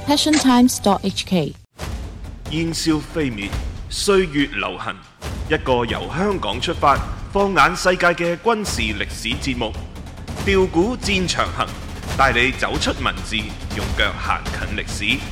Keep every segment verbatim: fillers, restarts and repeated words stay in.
passion times dot h k。 煙消飛滅，歲月流行，一個由香港出發，放眼世界嘅軍事歷史節目《調古戰長行》，帶你走出文字，用腳行近歷史。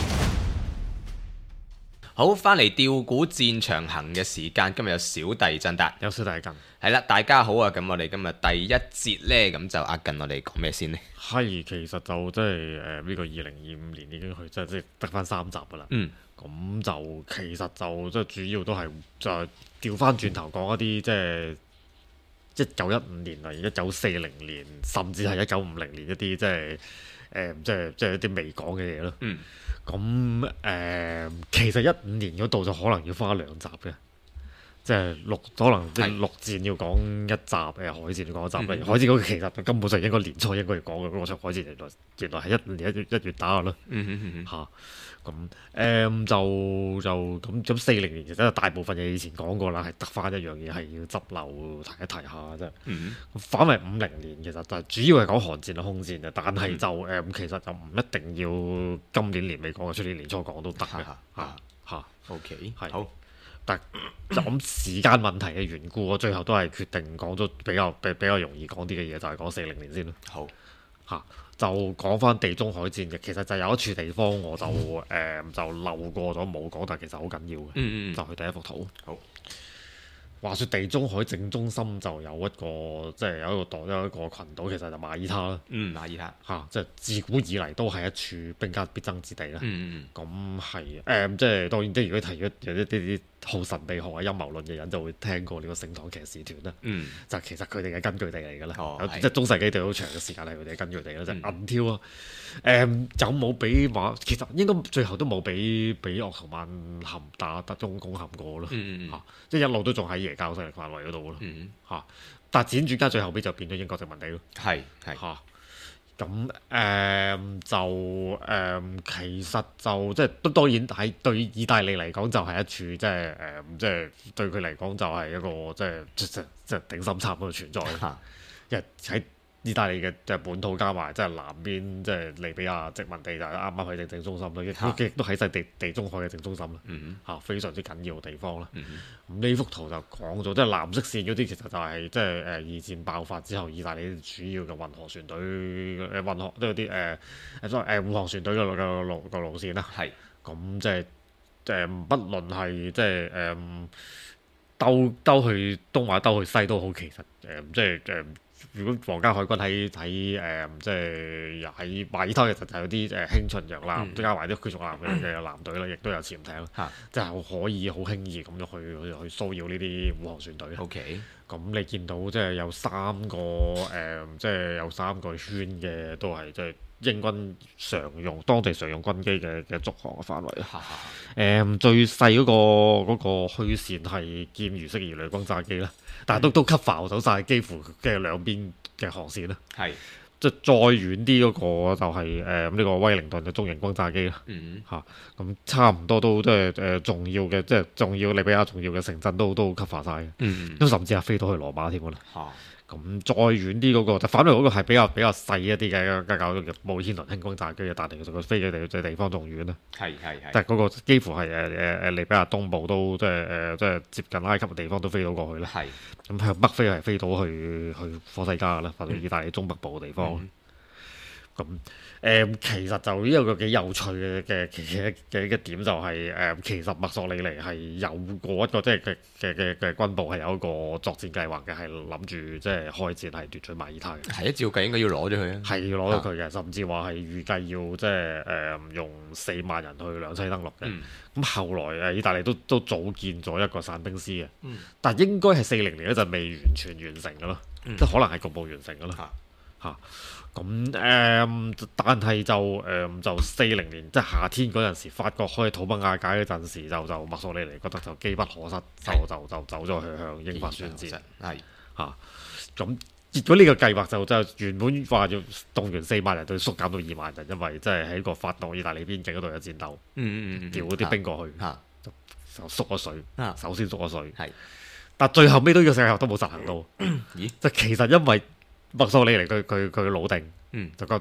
好，翻嚟調古戰長行嘅時間，今日有小弟振達， 有小弟近， 係啦，大家好啊！咁我哋今日第一節呢，咁就阿近我哋講咩先呢？ 係其實就即係誒呢個二零二五年已經去即係即係得翻三集噶啦。 嗯， 咁就其實就即係主要都係就係調翻轉頭講一啲即係一九一五年嚟一九四零年，甚至係一九五零年一啲即係誒即係即係一啲未講嘅嘢咯。 嗯。 咁誒、呃，其實一五年嗰度就可能要花兩集嘅，即係陸可能即係陸戰要講一集，誒海戰要講一集。嗯、海戰嗰個其實根本就應該年初應該要講嘅，嗰個出海戰原來原來係一五年一月一月打嘅咯。 嗯嗯嗯嚇，咁誒、嗯、就就咁咁四零年其實大部分嘢以前講過啦，係得翻一樣嘢係要執漏提一提下啫。嗯、反為五零年其實就主要係講韓戰啊空戰嘅，但係就誒、嗯、其實就唔一定要今年年尾講，出年年初講都得嘅嚇嚇。 OK， 係好， 但就咁時間問題嘅緣故，我最後都係決定講咗比較比比較容易講啲嘅嘢，就係講四零年先咯。 好嚇、啊，就講翻地中海戰嘅，其實就有一處地方我就誒、呃、就漏過咗冇講，但其實好緊要嘅。 嗯嗯就去第一幅圖。 好。 話說地中海正中心就有一個即係有一個島有一個群島，其實就馬爾他啦。 嗯，馬爾他嚇，即係自古以嚟都係一處兵家必爭之地啦。 嗯咁係誒，即係當然，即係如果提咗有一啲啲好神秘學啊陰謀論嘅人，就會聽過呢個聖堂騎士團啦。 嗯， 就其實佢哋嘅根據地嚟㗎啦。 哦有即係中世紀對好長嘅時間係佢哋嘅根據地啦，就係嗯銀挑啊。誒有冇俾馬？其實應該最後都冇俾俾鄂圖曼陷打得中攻陷過咯。 嗯嗯嗯嚇即係一路都仲喺耶教勢力範圍嗰度咯。 嗯嚇，但係輾轉間最後尾就變咗英國殖民地咯。 係係嚇。咁誒、嗯、就誒、嗯、其實就即係都當然喺對意大利嚟講就係一處即係誒即係對佢嚟講就係一個即係即即即係頂心插嗰個存在。因為喺意大利嘅即係本土加埋即係南邊即係利比亞殖民地就係啱啱喺正正中心咯，亦都亦都喺晒地地中海嘅正中心啦。 嗯嚇非常之緊要嘅地方啦。 嗯咁呢幅圖就講咗，即係藍色線嗰啲其實就係即係誒二戰爆發之後，意大利主要嘅運河船隊誒運河都有啲誒誒所謂誒護航船隊嘅嘅路個路線啦。 係咁即係誒，不論係即係誒兜兜去東或兜去西都好，其實誒、呃、即係誒、呃，如果皇家海軍喺喺誒即係喺馬爾他其實就有啲誒輕巡洋艦，加埋啲驅逐艦嘅嘅艦隊啦，亦都有潛艇， 嚇即係可以好輕易咁樣去去去騷擾呢啲護航船隊。 OK。 咁你見到即係有三個誒、呃，即係有三個圈嘅都係即係英軍常用當地常用軍機嘅嘅續航嘅範圍。誒、嗯、最細嗰、嗰個嗰、嗰個虛線係劍魚式魚雷轟炸機啦，但係都都 cover 到晒幾乎嘅兩邊嘅航線啦。係即係再遠啲嗰個就係誒呢個威靈頓嘅中型轟炸機啦。嗯嚇，咁、啊、差唔多都即係誒重要嘅，即係重要利比亞重要嘅城鎮都都 cover 晒嘅。嗯，都甚至係飛到去羅馬添㗎啦。嚇、啊，咁再遠啲嗰、嗰個，就反而嗰個係比較比較細一啲嘅，加搞嘅冇天輪輕轟炸機嘅，但係其實佢飛嘅地嘅地方仲遠啦。係係係。但係嗰個幾乎係誒誒誒利比亞東部都即係誒即係接近埃及嘅地方都飛到過去啦。係。咁向北飛係飛到去去科西嘉啦，或者意大利中北部嘅地方。咁誒、嗯、其實就呢個幾有趣嘅嘅嘅嘅一個點就係、是、誒、嗯，其實墨索里尼係有過一個即係嘅嘅嘅嘅軍部係有一個作戰計劃嘅，係諗住即係開戰係奪取馬爾他嘅。係啊，照計應該要攞咗佢啊。係要攞咗佢嘅，甚至話係預計要即係誒用四萬人去兩棲登陸嘅。咁、嗯、後來誒意大利都都組建咗一個散兵師嘅，嗯、但係應該係四零年嗰陣未完全完成嘅咯，嗯、即係可能係局部完成嘅咯。嚇、嗯！咁誒、嗯，但係就誒、嗯、就四零年即係夏天嗰陣時，法國開土崩瓦解嗰陣時，就就墨索里尼覺得就機不可失，就就就走咗去向英法宣戰。係嚇，咁結果呢個計劃就就原本話要動員四萬人，就縮減到二萬人，因為即係喺個法國意大利邊境嗰度有戰鬥，嗯嗯調嗰啲兵過去，啊、就就縮咗水，啊、首先縮咗水，係、啊，但最後尾都要成日都冇實行到。咦？就其實因為墨索里尼佢佢佢老定，嗯、就覺得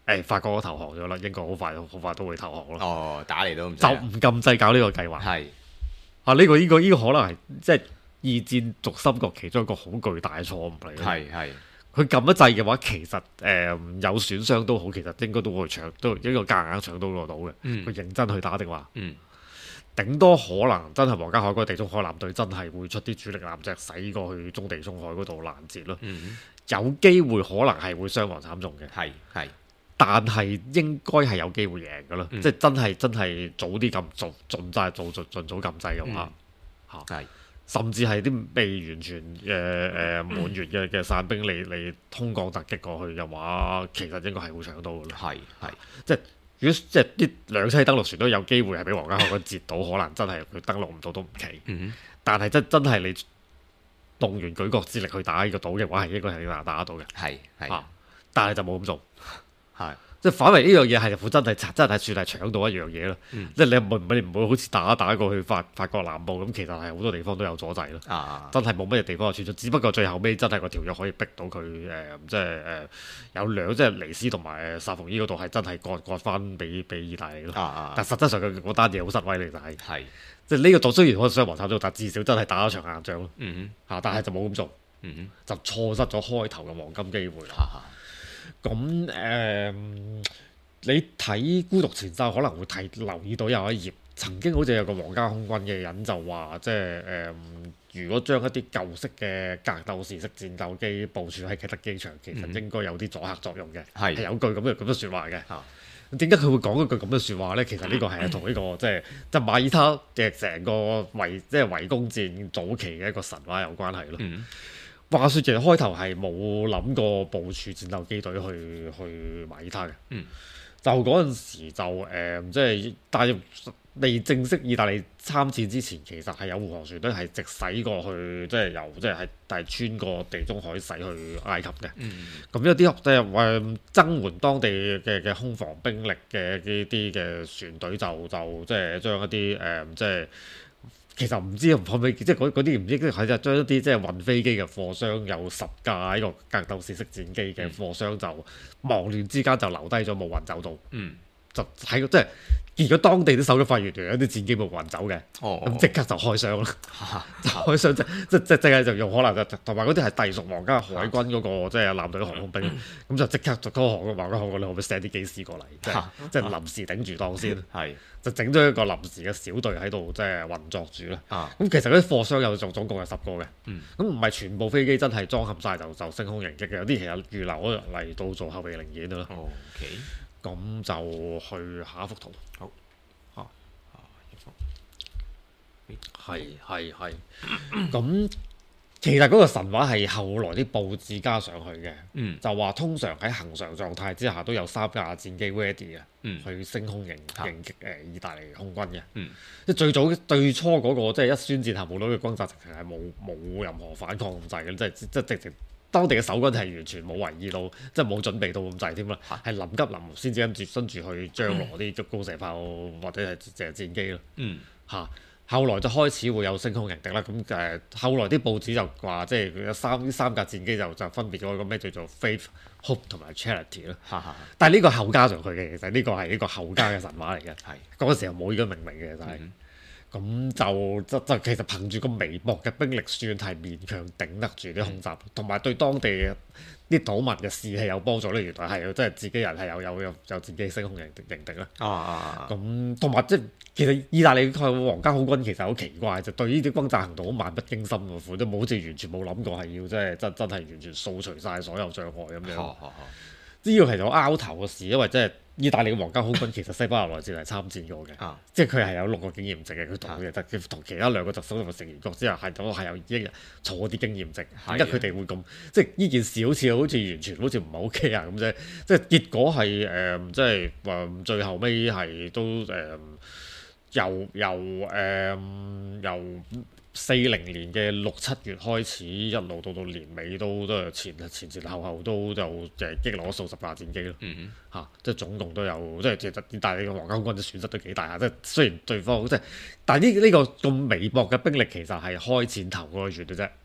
誒法國都投降咗啦，英國好快好快都會投降咯。 哦，打嚟都唔使就唔禁制搞呢個計劃。 係啊，呢個呢個呢個可能係即係二戰軸心國其中一個好巨大嘅錯誤嚟嘅。 係係佢撳一掣嘅話，其實誒、呃、有損傷都好，其實應該都會搶，都應該夾硬搶到攞到嘅。佢、 嗯、 認真去打的話， 嗯， 頂多可能真係皇家海軍地中海艦隊真係會出啲主力艦隻駛過去中地中海嗰度攔截咯。 嗯、 有機會可能係會傷亡慘重嘅。 係係， 但係應該係有機會贏嘅咯。 嗯、即係真係真係早啲撳做盡晒做盡盡早撳掣嘅話，嚇係、 嗯。 甚至係啲未完全嘅誒、呃、滿員嘅嘅散兵嚟嚟通降突擊過去嘅話，其實應該係會搶到嘅咯。 係係， 即係如果即係啲兩棲登陸船都有機會係俾皇家海軍截到，可能真係佢登陸唔到都唔奇。 嗯、 但係真真係你動員舉國之力去打呢個島嘅話，係應該係難打得到嘅。 係係、 啊，但係就冇咁做。 係。 即係反為呢樣嘢係副真係真係算係搶到一樣嘢咯， 嗯、 即係你唔會唔會好似打打過去法法國南部咁，其實係好多地方都有阻滯咯， 啊、 真係冇乜嘢地方有穿出，只不過最後尾真係個條約可以逼到佢誒、呃，即係誒、呃、有兩即係尼斯同埋薩伏伊嗰度係真係割割翻俾俾意大利咯， 啊、 但實質上佢嗰單嘢好失威嚟就係， 係即係呢個度雖然可以傷亡慘重，但至少真係打咗場硬仗咯，嚇、 嗯但係就冇咁做， 嗯、 就錯失咗開頭嘅黃金機會啦。咁誒、呃，你睇《孤獨前哨》可能會睇留意到有一頁，曾經好似有個皇家空軍嘅人就話，即係誒、呃，如果將一啲舊式嘅格鬥士式戰鬥機部署喺啟德機場，其實應該有啲阻嚇作用嘅，係、嗯、有句咁嘅咁嘅説話嘅。點解佢會講一句咁嘅説話咧？其實呢個係同呢個即係即係馬耳他嘅成個圍即係圍攻戰早期嘅一個神話有關係咯。嗯話説其實開頭係冇諗過部署戰鬥機隊去去馬耳他嘅，嗯、就嗰陣時就誒、呃、即係但係未正式意大利參戰之前，其實係有護航船隊係直駛過去，即係由即係係係穿過地中海駛去埃及嘅。咁、嗯、有啲即係誒增援當地嘅嘅空防兵力嘅呢啲嘅船隊就就即係將一啲誒、呃、即係。其實唔知可唔可以，即係嗰啲唔知係就將一啲即係運飛機嘅貨箱有十架呢個格鬥士式戰機嘅貨箱就忙亂之間就留低咗冇運走到，嗯、就喺即係結果當地啲手都發現有啲戰機冇運走嘅，咁即、哦、刻就開槍啦，哦、就開槍即即即即係就用可能就同埋嗰啲係隸屬皇家海軍嗰、嗰個即係艦隊航空兵，咁、嗯、就即刻就嗰個皇家航空你可唔可以 send 啲機師過嚟，即係即係臨時頂住檔先。係。就整咗一個臨時嘅小隊喺度，即係運作住啦。咁、啊、其實嗰啲貨箱有總總共有十個嘅。咁唔係全部飛機真係裝合晒就就升空迎擊嘅，有啲其實預留咗嚟到做後備零件啦。OK，咁就去下一幅圖。好。啊。係係係。咁。其實嗰個神話係後來啲報紙加上去嘅，嗯、就話通常喺恒常狀態之下都有三架戰機 ready 嘅，嗯、去升空迎迎擊誒意大利空軍嘅。即係、嗯、最早最初嗰、那個即係、就是、一宣戰後冇到嘅轟炸，直情係冇冇任何反抗咁滯嘅，即係即係直情當地嘅守軍係完全冇為意到，即係冇準備到咁滯添啦，係臨急臨忙先至跟住跟住去張羅啲高射炮或者係隻戰機咯。嚇、嗯！後來就開始會有升空迎敵啦，咁誒、呃、後來啲報紙就話，即係有三三架戰機就就分別咗個咩叫做 Faith、Hope 同埋 Charity 咯。但係呢個後加上去嘅，其實呢個係呢個後加嘅神話嚟嘅。係嗰陣時候冇呢個命名嘅，就係、是、咁、嗯、就就就其實憑住個微薄嘅兵力，算係勉強頂得住啲空襲，同埋、嗯、對當地嘅啲島民嘅士氣有幫助咧。原來係即係自己人係有有有有自己升空迎迎敵啦。啊咁同埋即係。其實意大利嘅皇家空軍其實好奇怪，就對呢啲轟炸行動好漫不經心喎，款都冇好似完全冇諗過係要即係真真係完全掃除晒所有障礙咁樣。呢個係有拗頭嘅事，因為即係意大利嘅皇家空軍其實西班牙內戰係參戰過嘅，啊、即係佢係有六個經驗值嘅，佢同佢佢同其他兩個特首同埋成員國之後係都係有一日儲啲經驗值，點解佢哋會咁？即係呢件事好似好似完全好似唔係 OK 啊咁啫，即係結果係誒、呃，即係話最後尾係都誒。呃由由誒、呃、由四零年嘅六七月開始，一路到到年尾都都係前前前後後都就誒擊落咗數十架戰機咯。嗯哼，嚇、啊，即係總共都有，即係其實意大利嘅皇家空軍嘅損失都幾大下。即係雖然對方即係，但係呢呢個咁微薄嘅兵力其實係開戰頭嗰個月嘅啫。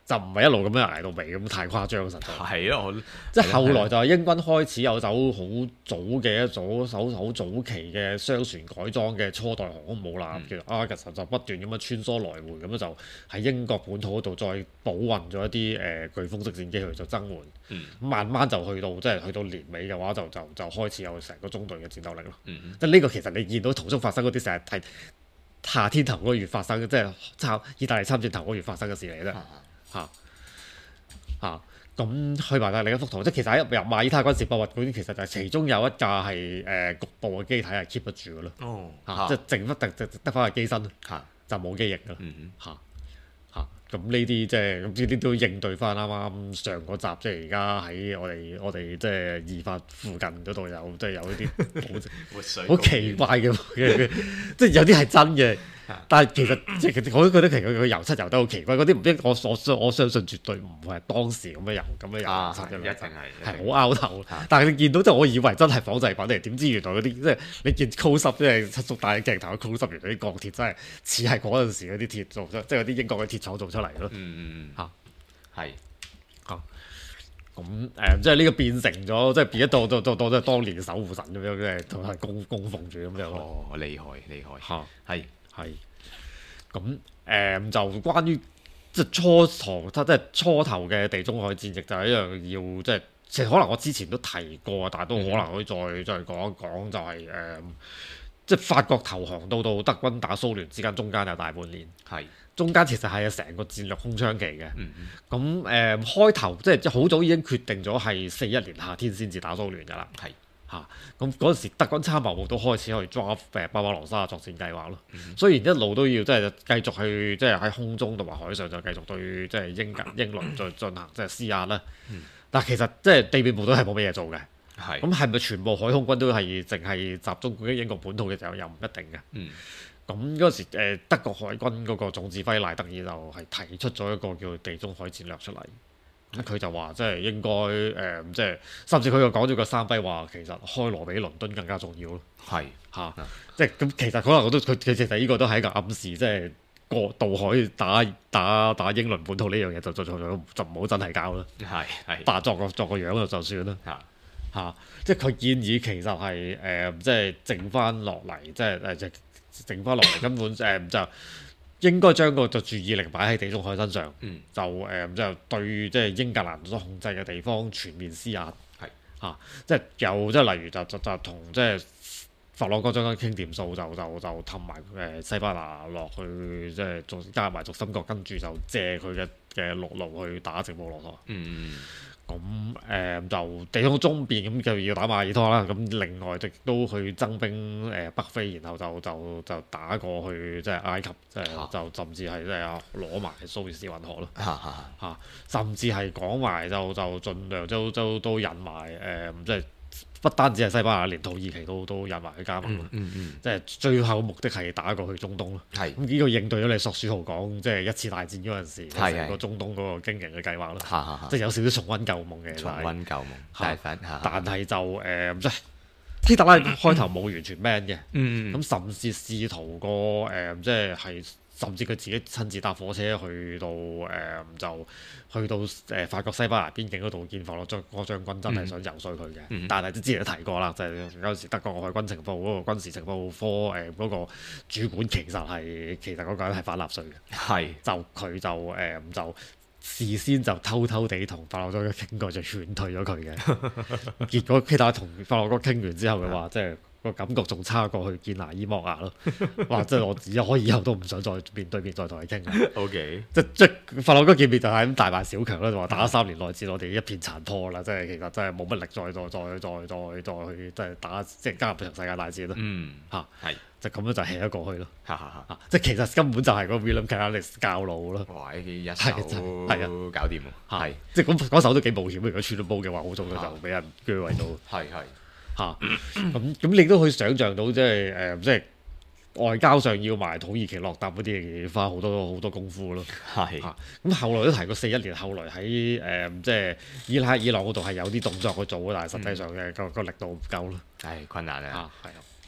就唔係一路咁樣捱到尾咁，太誇張實在。 係啊，我即係後來就係英軍開始有艘好早嘅一組艘好早期嘅雙船改裝嘅初代航空母艦， 嗯、 叫做 Argus，就不斷咁樣穿梭來回咁樣就喺英國本土嗰度再補運咗一啲誒、呃、颶風式戰機去做增援。 嗯、 慢慢就去到即係去到年尾嘅話就，就就就開始有成個中隊嘅戰鬥力咯。 嗯、 即係呢個其實你見到途中發生嗰啲成日係夏天頭嗰個月發生嘅，即係參意大利參戰頭嗰個月發生嘅事嚟啫。嚇嚇咁去埋曬另一幅圖，即係其實喺入馬爾他軍事博物館，其實就係其中有一架係誒、呃、局部嘅機體係 keep 得住嘅咯。 哦， 嚇即係剩得得得翻個機身， 嚇就冇機翼嘅啦。 嗯嚇嚇咁呢啲即係咁呢啲都應對翻啱啱上嗰集，即係而家喺我哋我哋即係義法附近嗰度有即係有呢啲好好奇怪嘅嘅，即係有啲係真嘅。但係其實即係我都覺得其實佢油漆油得好奇怪，嗰啲唔知我我我相信絕對唔係當時咁樣油咁樣油漆嘅， 一定係係好拗頭。但係你見到即係我以為真係仿製品嚟，點知原來嗰啲即係你見 close up 即係七速大鏡頭嘅 close up，原來啲鋼鐵真係似係嗰陣時嗰啲鐵做出，即係嗰啲英國嘅鐵廠做出嚟咯。 嗯嗯嗯嚇係嚇咁誒，即係呢個變成咗，即係變咗當當當當即係當年嘅守護神咁樣，即係同係供供奉住咁樣咯。 哦，厲害厲害嚇係。 係，咁誒、嗯、就關於即係初頭，即係初頭嘅地中海戰役就係一樣要即係，其實可能我之前都提過，但係都可能可以再、嗯、再講一講，就係、是、誒、嗯，即係法國投降到到德軍打蘇聯之間，中間有大半年，係中間其實係成個戰略空窗期嘅。咁誒、嗯、開頭即係即係好早已經決定咗係四一年夏天先至打蘇聯㗎啦。係。嚇！咁嗰陣時，德軍參謀部都開始去 draft 誒巴巴羅沙作戰計劃咯。嗯、雖然一路都要即係繼續去即係喺空中同埋海上就繼續對即係英格英倫再進行即係施壓啦。嗯、但係其實即係地面部隊係冇乜嘢做嘅。係咁係咪全部海空軍都係淨係集中攻擊英國本土嘅時候又唔一定嘅。咁嗰陣時誒德國海軍嗰個總指揮賴德爾就係提出咗一個叫地中海戰略出嚟。咁佢就話，即係應該誒、呃，即係甚至佢又講咗個三輝話，其實開羅比倫敦更加重要咯。係嚇，啊嗯、即係咁，其實可能我都佢其實呢個都係一個暗示，即係過渡海打打打英倫本土呢樣嘢就就就就唔好真係搞啦。係係，扮作個作個樣就就算啦。嚇嚇、啊，即係佢建議其實係誒、呃，即係剩翻落嚟，即係誒，即剩翻落嚟根本誒、呃、就。應該將個注意力擺喺地中海身上，嗯、就誒、呃、就對即係英格蘭所控制嘅地方全面施壓，係嚇是、啊，即係有即係例如就就就同即係佛朗哥將軍傾掂數，就就就氹埋誒西班牙落去，即係仲加埋軸心國，跟住就借佢嘅嘅陸路去打直布羅陀。嗯咁誒、呃、就地中中邊咁就要打馬爾他啦，咁另外亦都去增兵誒、呃、北非，然後就就就打過去即係埃及，即係就甚至係即係攞埋蘇伊士運河咯，嚇甚至係講埋就就盡量都都都引埋誒即係。不單止係西班牙，連土耳其都都引埋去加盟咯。嗯嗯、即係最後目的係打過去中東咯。係咁呢個應對咗你索書豪講，即係一次大戰嗰陣時，成的個中東嗰個經營嘅計劃咯。的即係有少少重溫舊夢嘅。重溫舊夢。但係就誒、呃，即係希特拉開頭冇完全 man 嘅。咁、嗯、甚至試圖過誒、呃，即係係。甚至佢自己親自搭火車去到誒、呃，就去到誒、呃、法國西班牙邊境嗰度見佛洛將嗰將軍，真係想游說佢嘅。嗯、但係之前都提過啦，就係嗰陣時德國海軍情報嗰個軍事情報科誒嗰、呃嗰個主管其實係其實嗰個人係反納粹嘅。係是就佢就誒、呃、就事先就偷偷地同法洛將軍傾過，就勸退咗佢嘅。結果希特拉同法洛將軍傾完之後嘅話，即係。個感覺仲差過去見拿伊莫亞咯，哇！即係我以後以後都唔想再面對面再同佢傾。O K，即即法國嗰見面就係咁大敗小強啦，就話打咗三年內戰，我哋一片殘破啦，即係其實真係冇乜力再再再再再再去即係打即係加入場世界大戰咯。嗯，嚇係就咁樣就 hea 咗過去咯。嚇嚇嚇！即係其實根本就係個 William Callahan 教路咯。哇！呢啲一手係啊搞掂喎。係即係咁嗰手都幾冒險，如果穿咗煲嘅話，好早就俾人鋸圍到。係係。嚇咁咁，你都可以想像到，即係誒，即係外交上要埋土耳其落搭嗰啲嘢，花好多好多功夫咯。係嚇咁，後來都提過四一年，後來喺誒即係伊拉克、伊朗嗰度係有啲動作去做，但係實際上嘅個個力度唔夠咯。係困難啊！係啊，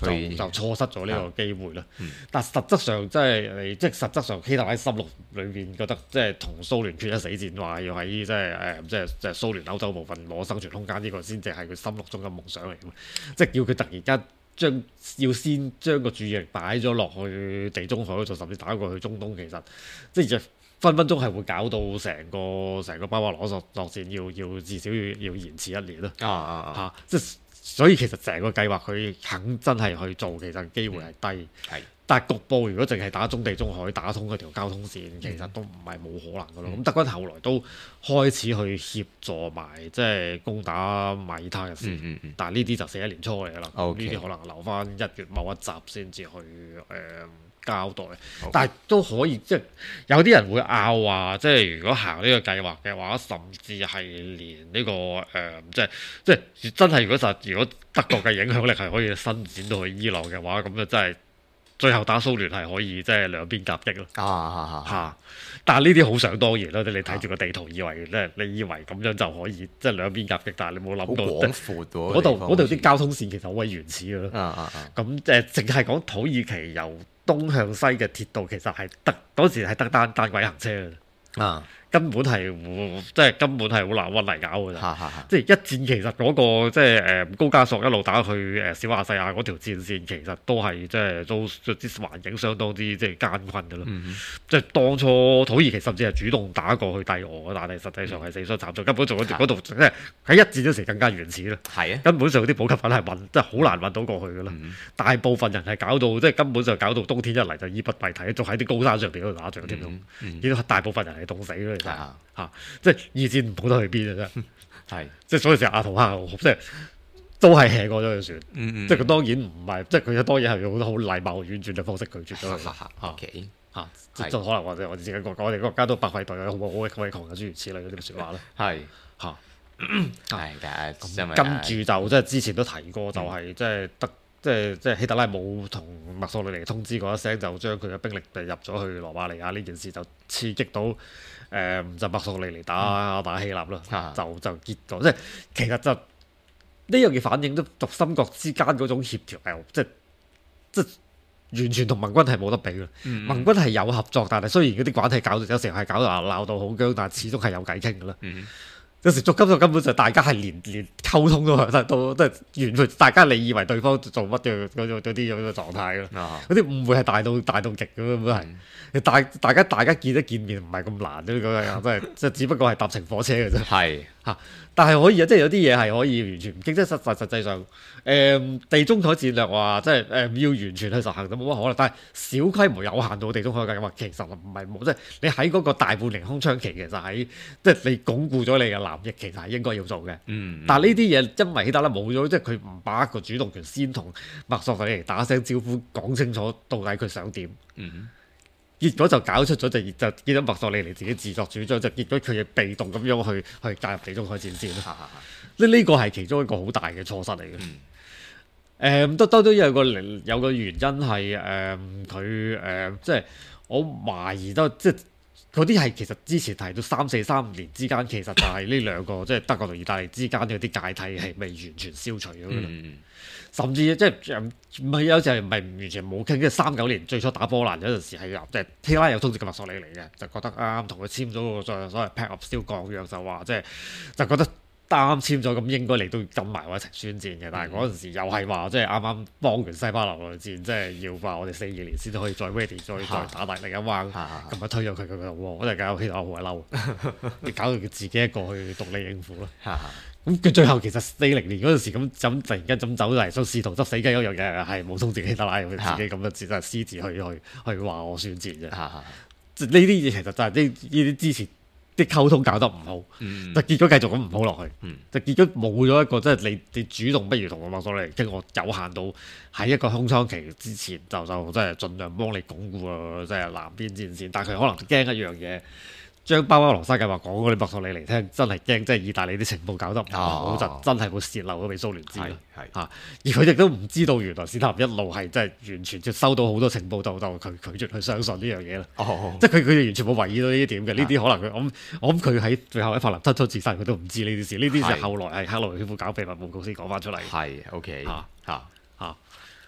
就就錯失咗呢個機會啦。嗯、但實質上即係你即係實質上希特拉心目裏面覺得即係同蘇聯決一死戰，話要喺即係誒即係即係蘇聯歐洲部分攞生存空間，呢、呢個先至係佢心目中嘅夢想嚟嘅。即係叫佢突然間將要先將個注意力擺咗落去地中海嗰度，甚至打過去中東，其實即係分分鐘係會搞到成個成個巴巴羅索作戰要要至少要要延遲一年咯。啊啊啊！嚇，即係所以其實成個計劃佢肯真係去做，其實機會係低。係、嗯，但係局部如果淨係打中地中海打通嗰條交通線，其實都唔係冇可能噶咯。咁、嗯、德軍後來都開始去協助埋即係攻打馬耳他嘅事，嗯嗯嗯、但係呢啲就四一年初嚟噶啦。呢啲 Okay. 可能留翻一月某一集先至去誒。呃交代，但係都可以，即係有啲人會拗話，即係如果行呢個計劃嘅話，甚至係連呢、這個誒、呃，即係即係真係如果實如果德國嘅影響力係可以伸展到去伊朗嘅話，咁就真係最後打蘇聯係可以即係兩邊夾擊咯。啊啊啊！但係呢啲好想當然啦，你睇住個地圖以為咧，你以為咁樣就可以即係兩邊夾擊，但係你冇諗到廣闊嗰度嗰度啲交通線其實好鬼原始嘅咯。咁誒，淨係講土耳其由東向西嘅鐵道其實係得嗰時係得單單軌行車嘅，啊，根本係即係根本係好難溫嚟搞嘅啫。即係一戰其實嗰、那個即係誒高加索一路打去誒小亞細亞嗰條戰線，其實都係即係都啲環境相當之即係艱困嘅咯。嗯、哼即係當初土耳其甚至係主動打過去帝俄，但係實際上係死傷慘重，根本做嗰條嗰度即係喺一戰嗰時更加原始啦。係啊，根本上啲補給品係運即係好難運到過去嘅啦。嗯、哼大部分人係搞到即係根本就搞到冬天一嚟就衣不蔽體，仲喺啲高山上邊嗰度打仗添。見到、嗯嗯、大部分人係凍死咯。嚇嚇，即係二戰唔好得去邊啊！真係，即係所以成日阿圖克即係都係 hea 過咗佢算，即係佢當然唔係，即係佢當然係用好多好禮貌婉轉嘅方式拒絕咗佢。嚇嚇，即係可能或者我哋自己國，我哋國家都百廢待舉，好好鬼窮嘅諸如此類嗰啲説話啦。係嚇，係嘅。跟住就即係之前都提過，就係即係德。即係即係希特拉冇同墨索里尼通知過一聲，就將佢嘅兵力入咗去羅馬尼亞呢件事，就刺激到誒、呃、就墨索里尼打打希臘啦、嗯，就就結果即係其實就呢樣嘢反映咗軸心國之間嗰種協調係即係即係完全同盟軍係冇得比嘅。嗯、盟軍係有合作，但係雖然嗰啲管係搞到有時候係搞到鬧到好僵，但係始終係有偈傾嘅啦。嗯有時捉金就根本就大家係連連溝通都都都係完全大家你以為對方做乜嘅嗰種嗰啲咁嘅狀態咯，嗰啲誤會係大到大到極咁樣係，嗯、大大家大家見一見面唔係咁難啫，嗰個真係即係只不過係搭乘火車嘅啫。係嚇，但係可以啊，即係有啲嘢係可以完全唔傾，即係實實實際上誒、呃、地中海戰略話即係誒要完全去實行就冇乜可能，但係小規模有限度地中海計劃其實唔係冇，即係你喺嗰個大半年空窗期其實喺即係你鞏固咗你嘅南翼其實係應該要做嘅。嗯、但係呢啲嘢因為希特拉冇咗，即係佢唔把握個主動權，先同墨索里尼打聲招呼，講清楚到底佢想點。嗯結果就搞出咗就就見到墨索里尼自己自作主張，就結果佢嘅被動咁樣去去介入地中海戰線咯。呢呢個係其中一個好大嘅錯失嚟嘅。誒、嗯，都都都有個有個原因係誒佢誒，即係我懷疑都即係嗰啲係其實之前提到三四三年之間，其實就係呢兩個即係德國同意大利之間嗰啲芥蒂係未完全消除咗嘅。嗯甚至即係唔係有時係唔係完全冇傾，即係三九年最初打波蘭有陣時係即係希特拉有通知過墨索里尼嘅，就覺得啱啱同佢簽咗個所謂 Pact of Steel 鋼約，就話即係就覺得啱啱簽咗咁應該嚟到跟埋我一齊宣戰嘅，但係嗰陣時又係話即係啱啱幫完西巴流內戰，即係要話我哋四二年先可以再 ready 再再打大另一彎，咁啊推咗佢佢佢話我就搞希特拉好鬼嬲，你搞到佢自己一個去獨立應付咯。咁佢最後其實四零年嗰陣時咁咁突然間咁走嚟，想試圖執死雞嗰樣嘢係冇通知希特拉，佢自己咁樣自真係私自去去去話我宣戰啫。呢啲嘢其實就係呢呢啲之前啲溝通搞得唔好，嗯、就結果繼續咁唔好落去，嗯、就結果冇咗一個即係、就是、你你主動不如同我墨索里尼傾，我有限到喺一個空窗期之前就就即係盡量幫你鞏固啊，即係南邊戰線，但係佢可能驚一樣嘢。將巴巴羅沙計劃講嗰啲墨索里尼聽，真係驚，即係意大利啲情報搞得唔好，哦、就真係會泄漏咗俾蘇聯知咯。係嚇，而佢亦都唔知道原來史塔林一路係真係完全接收到好多情報，就就佢拒絕去相信呢樣嘢啦。哦、即係佢佢哋完全冇懷疑到呢啲點嘅，呢啲、啊、可能佢我我諗佢喺最後喺法蘭克福自殺，佢都唔知呢啲事。呢啲就後來係克羅喬夫搞秘密報告先講翻出嚟。係 OK 嚇嚇嚇。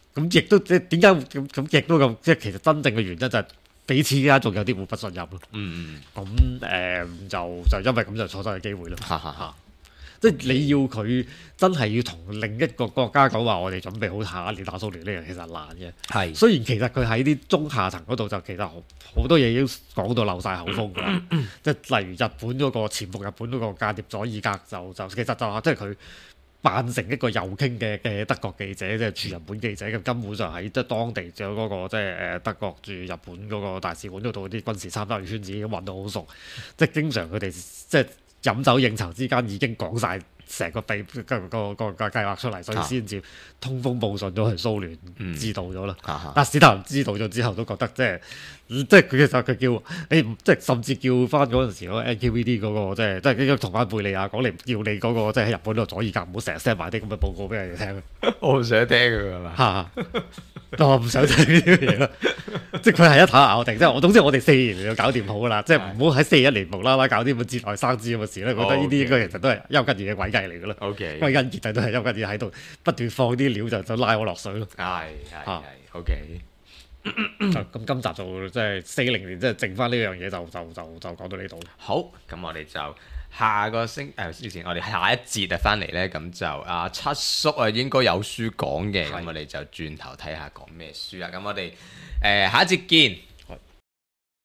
咁亦都即係點解咁咁亦都咁，即係其實真正嘅原因就係彼此之間仲有啲互不信任咯。 嗯嗯。 咁誒、呃、就就因為咁就錯失嘅機會咯。 哈哈哈。 即係你要佢真係要同另一個國家講話，我哋準備好下一年打蘇聯呢樣其實難嘅。 係。 雖然其實佢喺啲中下層嗰度就其實好多嘢已經講到漏晒口風㗎啦。即係例如日本嗰個潛伏日本嗰個間諜佐爾格就就其實就即係佢扮成一個右傾嘅嘅德國記者，即係駐日本記者咁，根本上喺即係當地就嗰個即係誒德國駐日本嗰個大使館嗰度啲軍事參參與圈子已經混到好熟，即係經常佢哋即係飲酒應酬之間已經講晒成個秘個個個個計劃出嚟，所以先至通風報信咗去蘇聯知道咗啦。嗯、但史太林知道咗之後都覺得即係即係佢其實佢叫你即係甚至叫翻嗰陣時嗰個 N K V D 嗰、那個即係即係應該同翻貝利亞講，你叫你嗰、那個即係喺日本度佐爾格唔好成日 send 埋啲咁嘅報告俾人哋聽。 我唔想聽佢係嘛？ 嚇！我唔想聽呢啲嘢啦。即係佢係一頭咬定，即係我總之我哋四年就搞掂好啦，即係唔好喺四一年無啦啦搞啲咁節內生枝咁嘅事咧。我覺得呢啲應該其實都係邱吉爾嘅詭計嚟㗎啦。 O K， 因為恩傑仔都係邱吉爾喺度不斷放啲料就就拉我落水咯。 係係係 O K。 咁今集就即係四零年，即係剩翻呢樣嘢就就就就講到呢度。 好，咁我哋就下個星誒之前，我哋下一節啊翻嚟咧，咁就阿七叔啊應該有書講嘅，咁我哋就轉頭睇下講咩書啦。咁我哋誒下一節見。